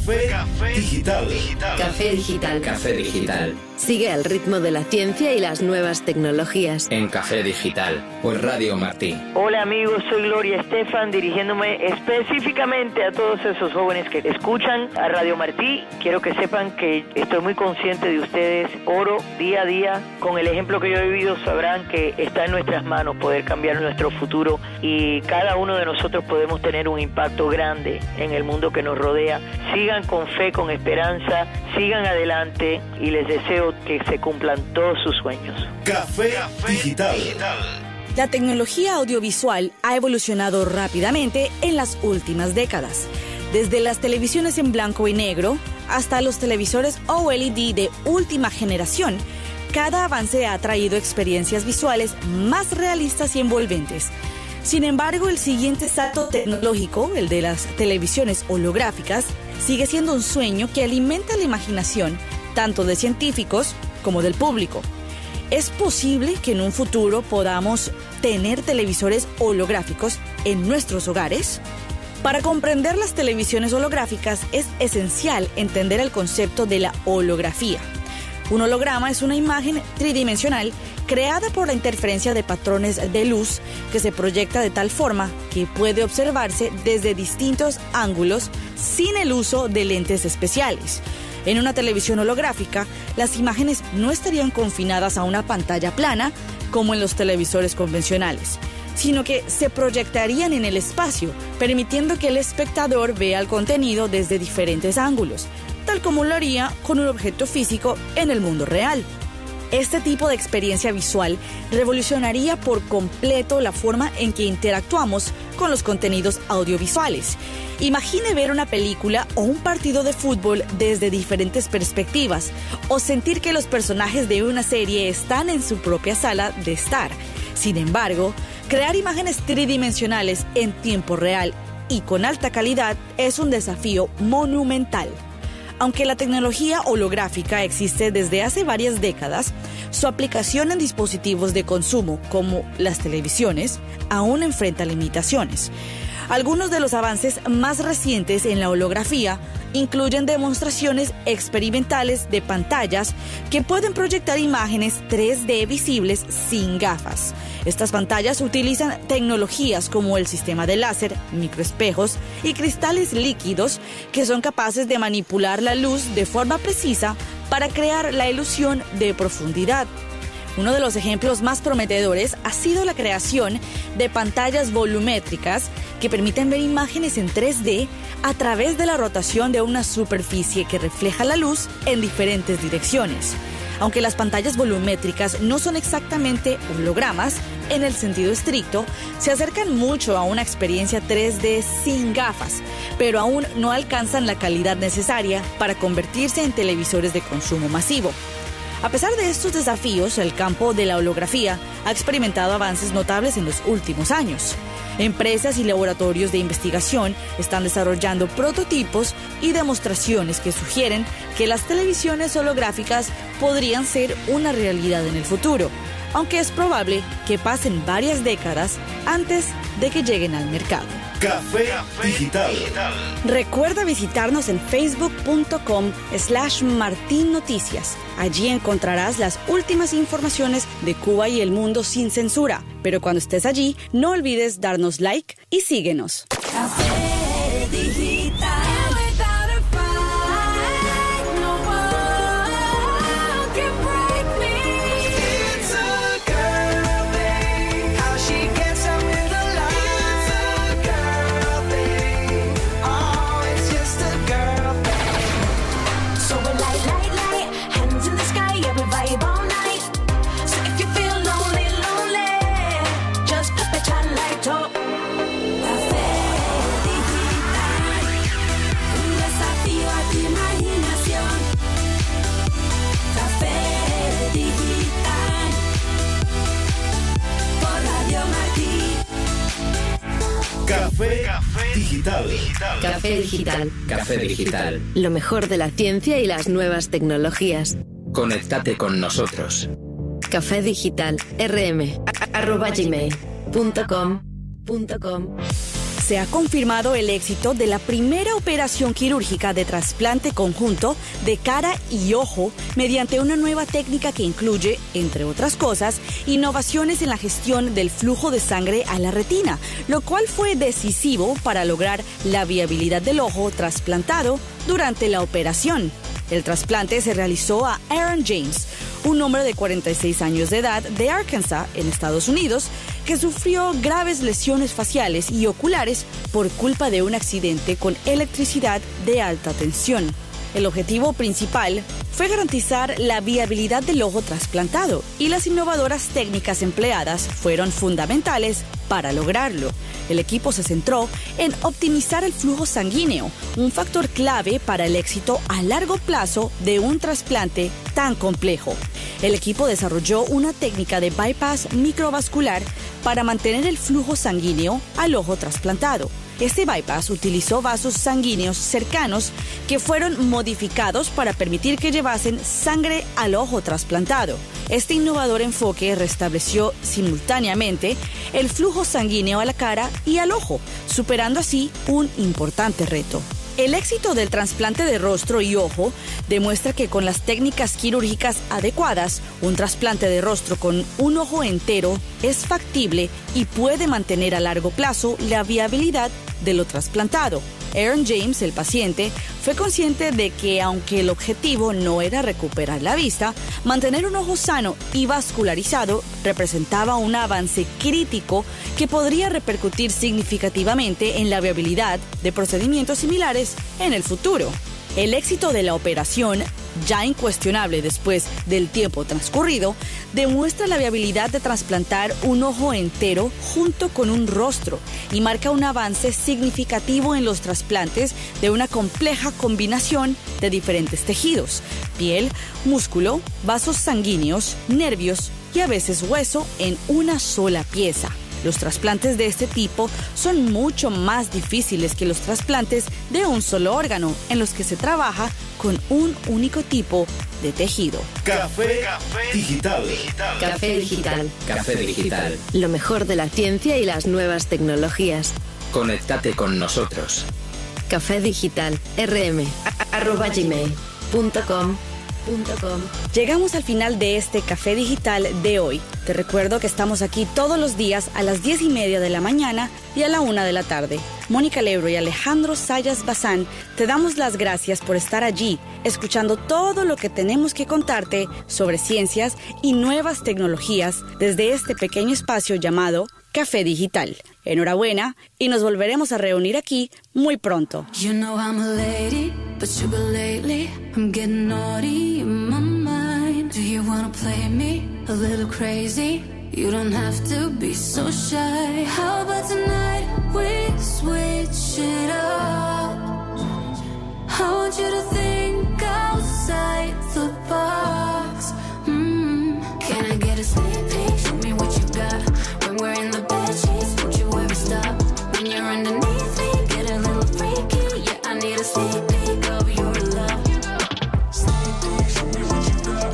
Café Digital. Café Digital. Café Digital. Sigue al ritmo de la ciencia y las nuevas tecnologías. En Café Digital, por Radio Martí. Hola amigos, soy Gloria Estefan, dirigiéndome específicamente a todos esos jóvenes que escuchan a Radio Martí. Quiero que sepan que estoy muy consciente de ustedes. Oro día a día. Con el ejemplo que yo he vivido sabrán que está en nuestras manos poder cambiar nuestro futuro y cada uno de nosotros podemos tener un impacto grande en el mundo que nos rodea. Sigan con fe, con esperanza, sigan adelante y les deseo que se cumplan todos sus sueños. Café Digital. La tecnología audiovisual ha evolucionado rápidamente en las últimas décadas. Desde las televisiones en blanco y negro hasta los televisores OLED de última generación, cada avance ha traído experiencias visuales más realistas y envolventes. Sin embargo, el siguiente salto tecnológico, el de las televisiones holográficas, sigue siendo un sueño que alimenta la imaginación tanto de científicos como del público. ¿Es posible que en un futuro podamos tener televisores holográficos en nuestros hogares? Para comprender las televisiones holográficas es esencial entender el concepto de la holografía. Un holograma es una imagen tridimensional creada por la interferencia de patrones de luz que se proyecta de tal forma que puede observarse desde distintos ángulos sin el uso de lentes especiales. En una televisión holográfica, las imágenes no estarían confinadas a una pantalla plana como en los televisores convencionales, sino que se proyectarían en el espacio, permitiendo que el espectador vea el contenido desde diferentes ángulos, tal como lo haría con un objeto físico en el mundo real. Este tipo de experiencia visual revolucionaría por completo la forma en que interactuamos con los contenidos audiovisuales. Imagine ver una película o un partido de fútbol desde diferentes perspectivas, o sentir que los personajes de una serie están en su propia sala de estar. Sin embargo, crear imágenes tridimensionales en tiempo real y con alta calidad es un desafío monumental. Aunque la tecnología holográfica existe desde hace varias décadas, su aplicación en dispositivos de consumo como las televisiones aún enfrenta limitaciones. Algunos de los avances más recientes en la holografía incluyen demostraciones experimentales de pantallas que pueden proyectar imágenes 3D visibles sin gafas. Estas pantallas utilizan tecnologías como el sistema de láser, microespejos y cristales líquidos que son capaces de manipular la luz de forma precisa para crear la ilusión de profundidad. Uno de los ejemplos más prometedores ha sido la creación de pantallas volumétricas que permiten ver imágenes en 3D a través de la rotación de una superficie que refleja la luz en diferentes direcciones. Aunque las pantallas volumétricas no son exactamente hologramas en el sentido estricto, se acercan mucho a una experiencia 3D sin gafas, pero aún no alcanzan la calidad necesaria para convertirse en televisores de consumo masivo. A pesar de estos desafíos, el campo de la holografía ha experimentado avances notables en los últimos años. Empresas y laboratorios de investigación están desarrollando prototipos y demostraciones que sugieren que las televisiones holográficas podrían ser una realidad en el futuro, aunque es probable que pasen varias décadas antes de que lleguen al mercado. Café Digital. Recuerda visitarnos en facebook.com/martinnoticias. Allí encontrarás las últimas informaciones de Cuba y el mundo sin censura. Pero cuando estés allí, no olvides darnos like y síguenos. Café Digital. Café Digital. Café Digital. Café Digital. Lo mejor de la ciencia y las nuevas tecnologías. Conéctate con nosotros. Café Digital. rm@gmail.com. se ha confirmado el éxito de la primera operación quirúrgica de trasplante conjunto de cara y ojo mediante una nueva técnica que incluye, entre otras cosas, innovaciones en la gestión del flujo de sangre a la retina, lo cual fue decisivo para lograr la viabilidad del ojo trasplantado durante la operación. El trasplante se realizó a Aaron James, un hombre de 46 años de edad de Arkansas, en Estados Unidos, que sufrió graves lesiones faciales y oculares por culpa de un accidente con electricidad de alta tensión. El objetivo principal fue garantizar la viabilidad del ojo trasplantado y las innovadoras técnicas empleadas fueron fundamentales para lograrlo. El equipo se centró en optimizar el flujo sanguíneo, un factor clave para el éxito a largo plazo de un trasplante tan complejo. El equipo desarrolló una técnica de bypass microvascular para mantener el flujo sanguíneo al ojo trasplantado. Este bypass utilizó vasos sanguíneos cercanos que fueron modificados para permitir que llevasen sangre al ojo trasplantado. Este innovador enfoque restableció simultáneamente el flujo sanguíneo a la cara y al ojo, superando así un importante reto. El éxito del trasplante de rostro y ojo demuestra que con las técnicas quirúrgicas adecuadas, un trasplante de rostro con un ojo entero es factible y puede mantener a largo plazo la viabilidad de lo trasplantado. Aaron James, el paciente, fue consciente de que aunque el objetivo no era recuperar la vista, mantener un ojo sano y vascularizado representaba un avance crítico que podría repercutir significativamente en la viabilidad de procedimientos similares en el futuro. El éxito de la operación, ya incuestionable después del tiempo transcurrido, demuestra la viabilidad de trasplantar un ojo entero junto con un rostro y marca un avance significativo en los trasplantes de una compleja combinación de diferentes tejidos: piel, músculo, vasos sanguíneos, nervios y a veces hueso en una sola pieza. Los trasplantes de este tipo son mucho más difíciles que los trasplantes de un solo órgano, en los que se trabaja con un único tipo de tejido. Café Digital. Café Digital. Café Digital. Lo mejor de la ciencia y las nuevas tecnologías. Conéctate con nosotros. Café Digital. rm@gmail.com. Llegamos al final de este Café Digital de hoy. Te recuerdo que estamos aquí todos los días a las 10:30 de la mañana y a la 1 de la tarde. Mónica Lebro y Alejandro Sayas Bazán te damos las gracias por estar allí, escuchando todo lo que tenemos que contarte sobre ciencias y nuevas tecnologías desde este pequeño espacio llamado Café Digital. Enhorabuena y nos volveremos a reunir aquí muy pronto. You know I'm a lady, but sugar lately I'm getting naughty in my mind. Do you wanna play me a little crazy? You don't have to be so shy. How about tonight we switch it up? I want you to think outside the box. Can I get a sneak peek? Show me what you got. When we're in the bed sheets, don't you ever stop. When you're underneath me, get a little freaky. Yeah, I need a sneak peek of your love. Sneak peek, show me what you got.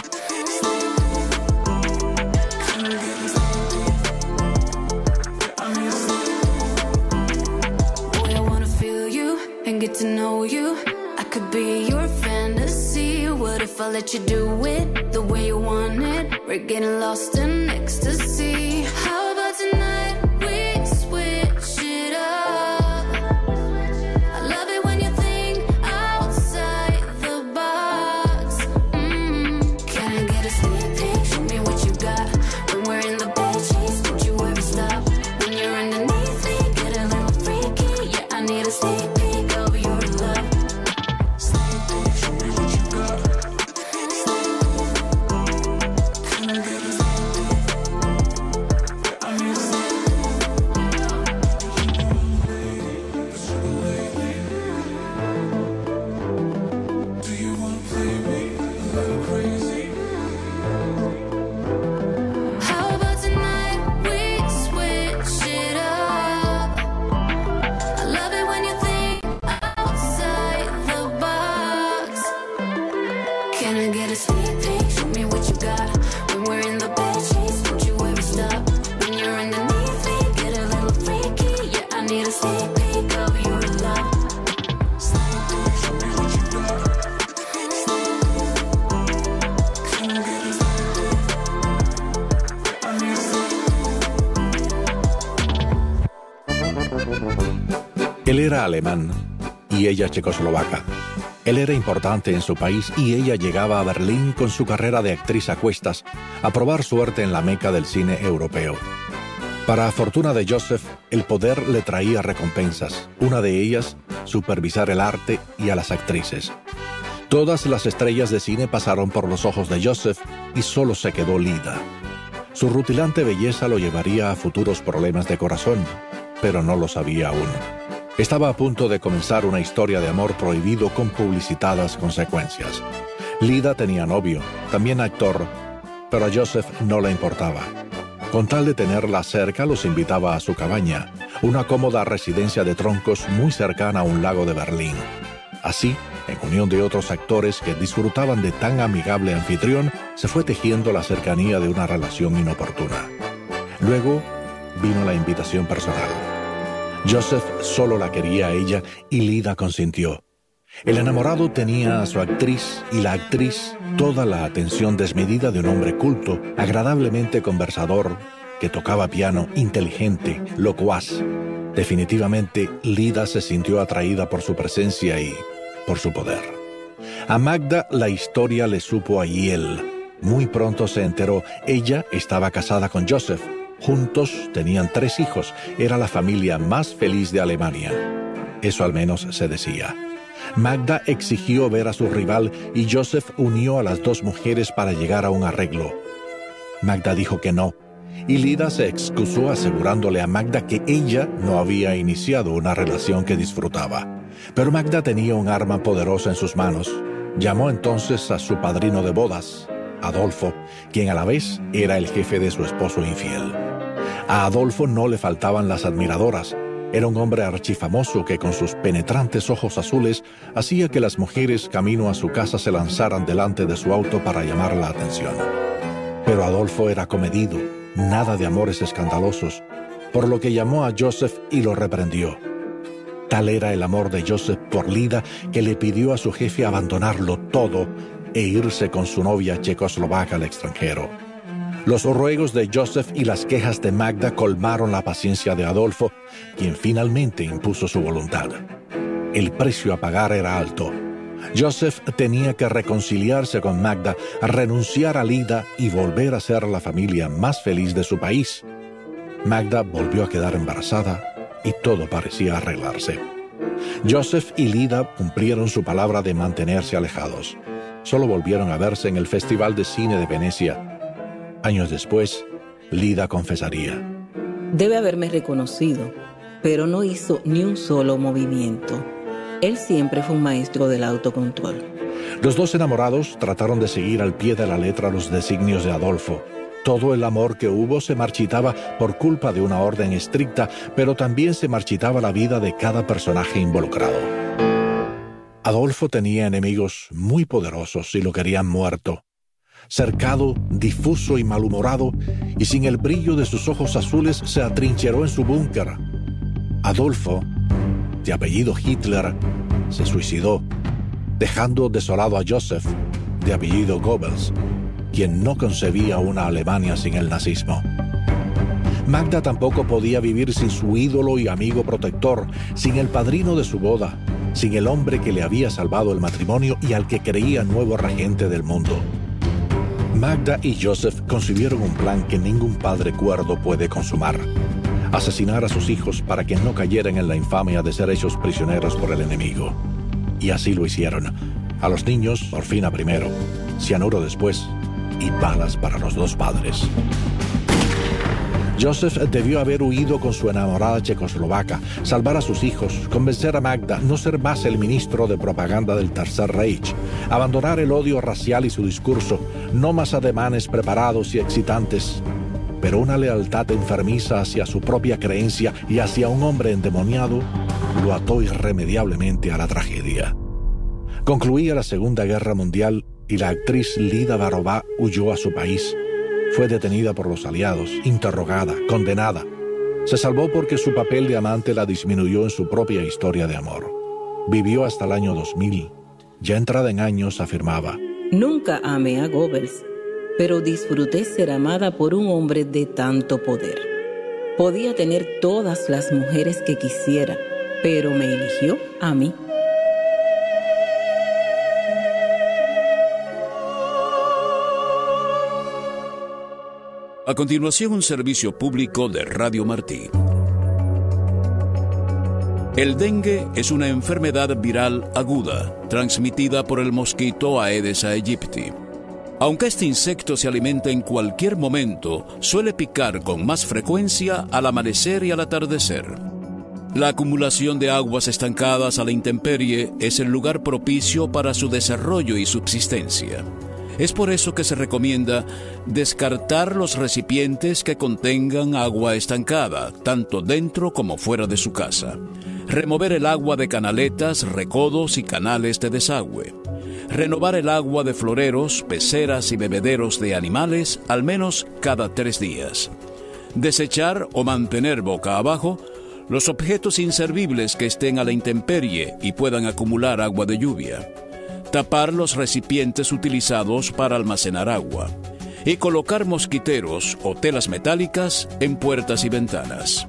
Can I get a sneak peek? Yeah, I need a sneak peek. Boy, I wanna feel you and get to know you. I could be your fantasy. What if I let you do it the way you want it? We're getting lost in ecstasy. How about tonight we switch it up? I love it when you think outside the box. Can I get a sneak peek? Show me what you got. When we're in the bed sheets, don't you ever stop. When you're underneath me, get a little freaky. Yeah, I need a sneak peek of your love. Sneak peek, show me what you got. Can I get a sneak peek? Yeah, I need a sneak peek. Do you wanna play me a little crazy? How about tonight we switch it up? I love it when you think outside the box. Can I get a sneak peek? Show me what you got. When we're in the bed sheets, don't you ever stop. When you're underneath me, get a little freaky. Yeah, I need a sneak era alemán y ella checoslovaca. Él era importante en su país y ella llegaba a Berlín con su carrera de actriz a cuestas a probar suerte en la meca del cine europeo. Para fortuna de Joseph, el poder le traía recompensas. Una de ellas, supervisar el arte y a las actrices. Todas las estrellas de cine pasaron por los ojos de Joseph y solo se quedó Lida. Su rutilante belleza lo llevaría a futuros problemas de corazón, pero no lo sabía aún. Estaba a punto de comenzar una historia de amor prohibido con publicitadas consecuencias. Lida tenía novio, también actor, pero a Joseph no le importaba. Con tal de tenerla cerca, los invitaba a su cabaña, una cómoda residencia de troncos muy cercana a un lago de Berlín. Así, en unión de otros actores que disfrutaban de tan amigable anfitrión, se fue tejiendo la cercanía de una relación inoportuna. Luego vino la invitación personal. Joseph solo la quería a ella y Lida consintió. El enamorado tenía a su actriz y la actriz toda la atención desmedida de un hombre culto, agradablemente conversador, que tocaba piano, inteligente, locuaz. Definitivamente, Lida se sintió atraída por su presencia y por su poder. A Magda la historia le supo a hiel. Muy pronto se enteró, ella estaba casada con Joseph. Juntos tenían 3 hijos, era la familia más feliz de Alemania. Eso al menos se decía. Magda exigió ver a su rival y Joseph unió a las 2 mujeres para llegar a un arreglo. Magda dijo que no, y Lida se excusó asegurándole a Magda que ella no había iniciado una relación que disfrutaba. Pero Magda tenía un arma poderosa en sus manos. Llamó entonces a su padrino de bodas, Adolfo, quien a la vez era el jefe de su esposo infiel. A Adolfo no le faltaban las admiradoras. Era un hombre archifamoso que con sus penetrantes ojos azules hacía que las mujeres camino a su casa se lanzaran delante de su auto para llamar la atención. Pero Adolfo era comedido, nada de amores escandalosos, por lo que llamó a Joseph y lo reprendió. Tal era el amor de Joseph por Lida que le pidió a su jefe abandonarlo todo e irse con su novia checoslovaca al extranjero. Los ruegos de Joseph y las quejas de Magda colmaron la paciencia de Adolfo, quien finalmente impuso su voluntad. El precio a pagar era alto. Joseph tenía que reconciliarse con Magda, renunciar a Lida y volver a ser la familia más feliz de su país. Magda volvió a quedar embarazada y todo parecía arreglarse. Joseph y Lida cumplieron su palabra de mantenerse alejados. Solo volvieron a verse en el Festival de Cine de Venecia. Años después, Lida confesaría: debe haberme reconocido, pero no hizo ni un solo movimiento. Él siempre fue un maestro del autocontrol. Los 2 enamorados trataron de seguir al pie de la letra los designios de Adolfo. Todo el amor que hubo se marchitaba por culpa de una orden estricta, pero también se marchitaba la vida de cada personaje involucrado. Adolfo tenía enemigos muy poderosos y lo querían muerto. Cercado, difuso y malhumorado, y sin el brillo de sus ojos azules, se atrincheró en su búnker. Adolfo, de apellido Hitler, se suicidó, dejando desolado a Joseph, de apellido Goebbels, quien no concebía una Alemania sin el nazismo. Magda tampoco podía vivir sin su ídolo y amigo protector, sin el padrino de su boda, sin el hombre que le había salvado el matrimonio y al que creía nuevo regente del mundo. Magda y Joseph concibieron un plan que ningún padre cuerdo puede consumar: asesinar a sus hijos para que no cayeran en la infamia de ser hechos prisioneros por el enemigo. Y así lo hicieron. A los niños, morfina primero, cianuro después y balas para los 2 padres. Joseph debió haber huido con su enamorada checoslovaca, salvar a sus hijos, convencer a Magda, no ser más el ministro de propaganda del Tercer Reich, abandonar el odio racial y su discurso, no más ademanes preparados y excitantes, pero una lealtad enfermiza hacia su propia creencia y hacia un hombre endemoniado lo ató irremediablemente a la tragedia. Concluía la Segunda Guerra Mundial y la actriz Lida Barová huyó a su país. Fue detenida por los aliados, interrogada, condenada. Se salvó porque su papel de amante la disminuyó en su propia historia de amor. Vivió hasta el año 2000. Ya entrada en años afirmaba: nunca amé a Goebbels, pero disfruté ser amada por un hombre de tanto poder. Podía tener todas las mujeres que quisiera, pero me eligió a mí. A continuación, un servicio público de Radio Martí. El dengue es una enfermedad viral aguda, transmitida por el mosquito Aedes aegypti. Aunque este insecto se alimenta en cualquier momento, suele picar con más frecuencia al amanecer y al atardecer. La acumulación de aguas estancadas a la intemperie es el lugar propicio para su desarrollo y subsistencia. Es por eso que se recomienda descartar los recipientes que contengan agua estancada, tanto dentro como fuera de su casa. Remover el agua de canaletas, recodos y canales de desagüe. Renovar el agua de floreros, peceras y bebederos de animales al menos cada 3 días. Desechar o mantener boca abajo los objetos inservibles que estén a la intemperie y puedan acumular agua de lluvia. Tapar los recipientes utilizados para almacenar agua y colocar mosquiteros o telas metálicas en puertas y ventanas.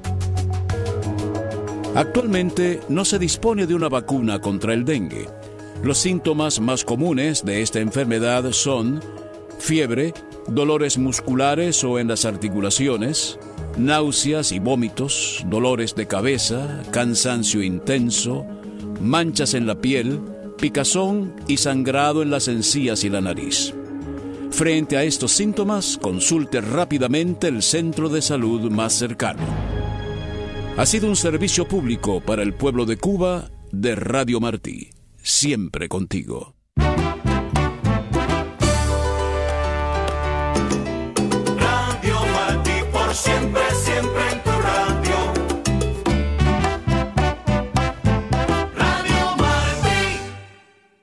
Actualmente no se dispone de una vacuna contra el dengue. Los síntomas más comunes de esta enfermedad son fiebre, dolores musculares o en las articulaciones, náuseas y vómitos, dolores de cabeza, cansancio intenso, manchas en la piel, picazón y sangrado en las encías y la nariz. Frente a estos síntomas, consulte rápidamente el centro de salud más cercano. Ha sido un servicio público para el pueblo de Cuba de Radio Martí, siempre contigo.